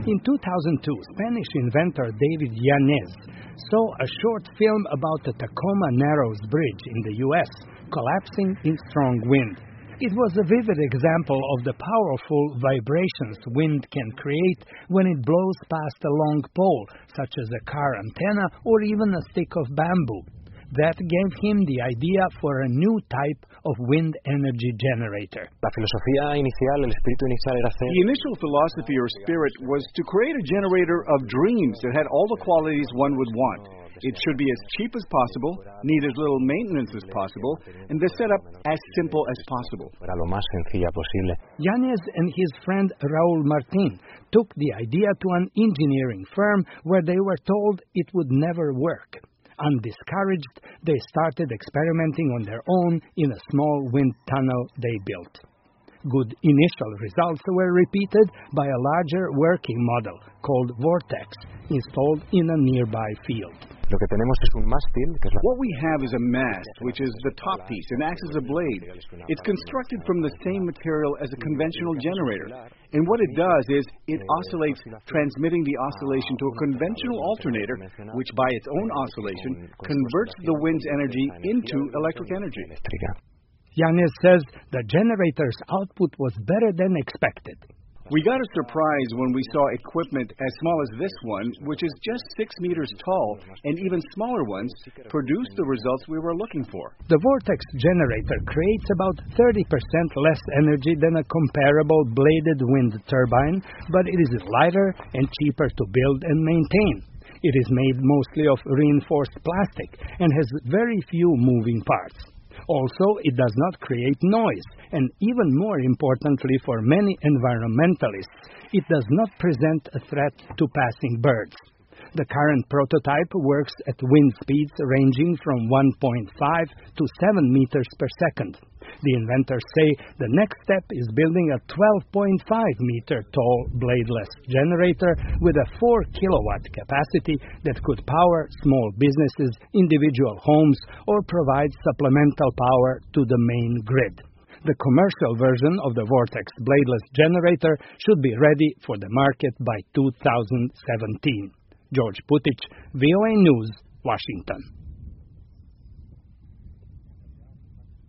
In 2002, Spanish inventor David Yanez saw a short film about the Tacoma Narrows Bridge in the U.S. collapsing in strong wind. It was a vivid example of the powerful vibrations wind can create when it blows past a long pole, such as a car antenna or even a stick of bamboo. That gave him the idea for a new type of wind energy generator. La filosofía inicial, el espíritu inicial era hacer. The initial philosophy or spirit was to create a generator of dreams that had all the qualities one would want. It should be as cheap as possible, need as little maintenance as possible, and the setup as simple as possible. Era lo más sencilla posible. Yanez and his friend Raul Martin took the idea to an engineering firm where they were told it would never work. Undiscouraged, they started experimenting on their own in a small wind tunnel they built. Good initial results were repeated by a larger working model called Vortex, installed in a nearby field. Lo que tenemos es un mástil, que es la... What we have is a mast, which is the top piece and acts as a blade. It's constructed from the same material as a conventional generator. And what it does is it oscillates, transmitting the oscillation to a conventional alternator, which by its own oscillation converts the wind's energy into electric energy. Yanez says the generator's output was better than expected. We got a surprise when we saw equipment as small as this one, which is just 6 meters tall, and even smaller ones, produce the results we were looking for. The Vortex generator creates about 30% less energy than a comparable bladed wind turbine, but it is lighter and cheaper to build and maintain. It is made mostly of reinforced plastic and has very few moving parts. Also, it does not create noise, and even more importantly for many environmentalists, it does not present a threat to passing birds. The current prototype works at wind speeds ranging from 1.5 to 7 meters per second. The inventors say the next step is building a 12.5-meter tall bladeless generator with a 4-kilowatt capacity that could power small businesses, individual homes, or provide supplemental power to the main grid. The commercial version of the Vortex bladeless generator should be ready for the market by 2017. George Putic, VOA News, Washington.